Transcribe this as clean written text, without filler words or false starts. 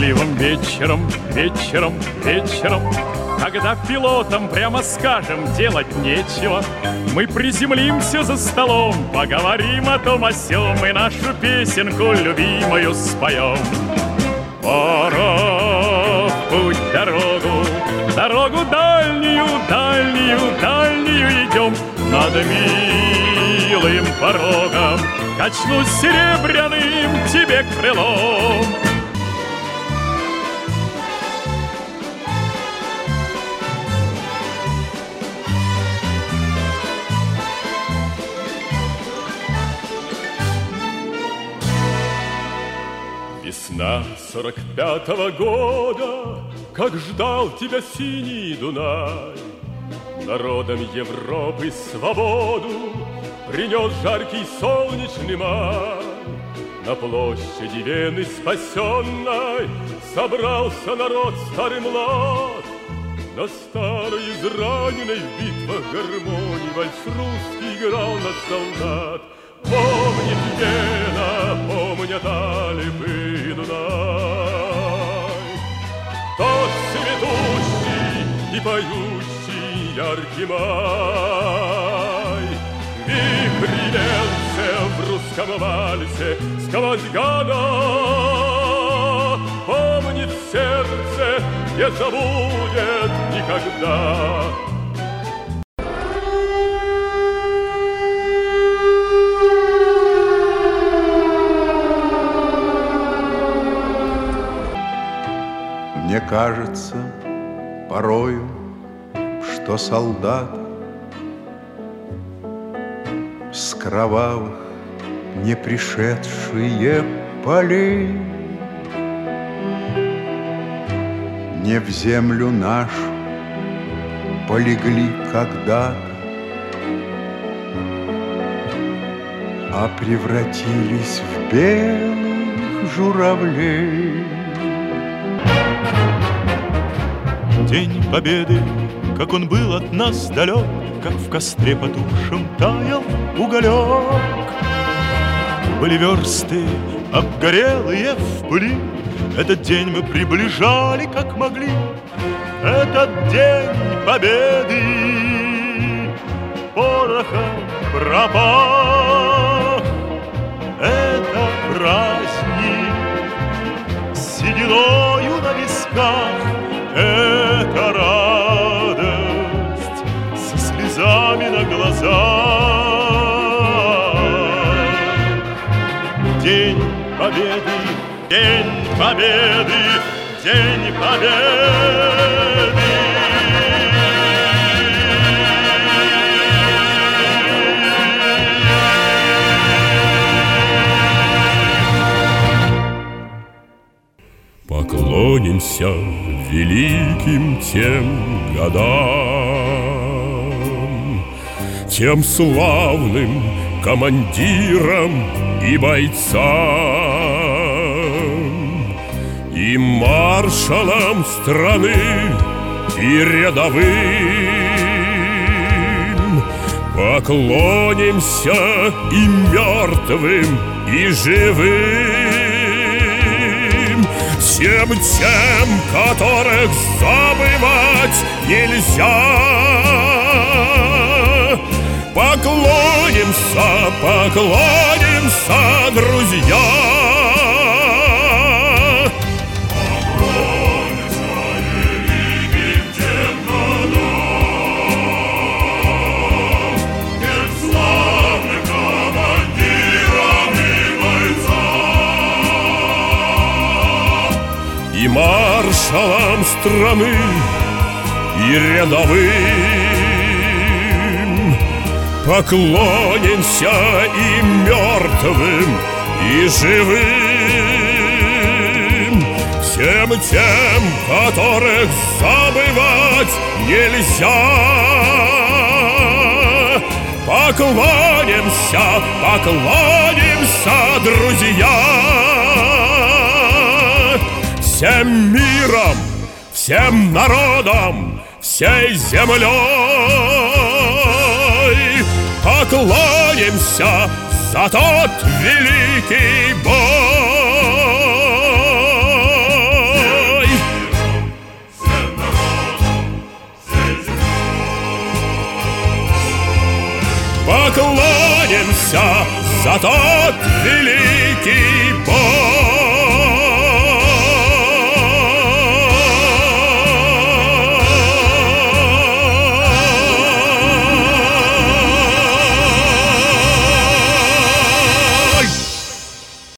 дождливым вечером, вечером, вечером, когда пилотам, прямо скажем, делать нечего, мы приземлимся за столом, поговорим о том о сём и нашу песенку любимую споем. Пора в путь дорогу, дорогу дальнюю, дальнюю, дальнюю идем. Над милым порогом качнусь серебряным тебе крылом. Весна 45-го года, как ждал тебя синий Дунай, народам Европы свободу принес жаркий солнечный май. На площади Вены спасенной собрался народ старый млад. На старой израненной в битвах гармонии вальс русский играл над солдат. Помнит Вена, помнят Альпы и Дунай, тот цветущий и поющий яркий май. Вихрь венце в русском вальсе сквозь года помнит сердце, не забудет никогда. Мне кажется порою, что солдат с кровавых не пришедшие полей не в землю нашу полегли когда-то, а превратились в белых журавлей. День Победы, как он был от нас далек, как в костре потухшем таял уголек. Были версты обгорелые в пыли, этот день мы приближали как могли. Этот день Победы порохом пропах. Это праздник с сединою на висках. Это радость со слезами на глазах. День Победы, День Победы, День Победы. Поклонимся великим тем годам, тем славным командирам и бойцам, и маршалам страны, и рядовым. Поклонимся и мертвым, и живым, всем тем, которых забывать нельзя. Поклонимся, поклонимся, друзья. Поклонимся великим тем годам, тем славным командирам и бойцам, И маршалам страны, и рядовым. Поклонимся и мертвым, и живым, всем тем, которых забывать нельзя. Поклонимся, поклонимся, друзья. Всем миром, всем народом, всей землей поклонимся за тот великий бой. поклонимся за тот великий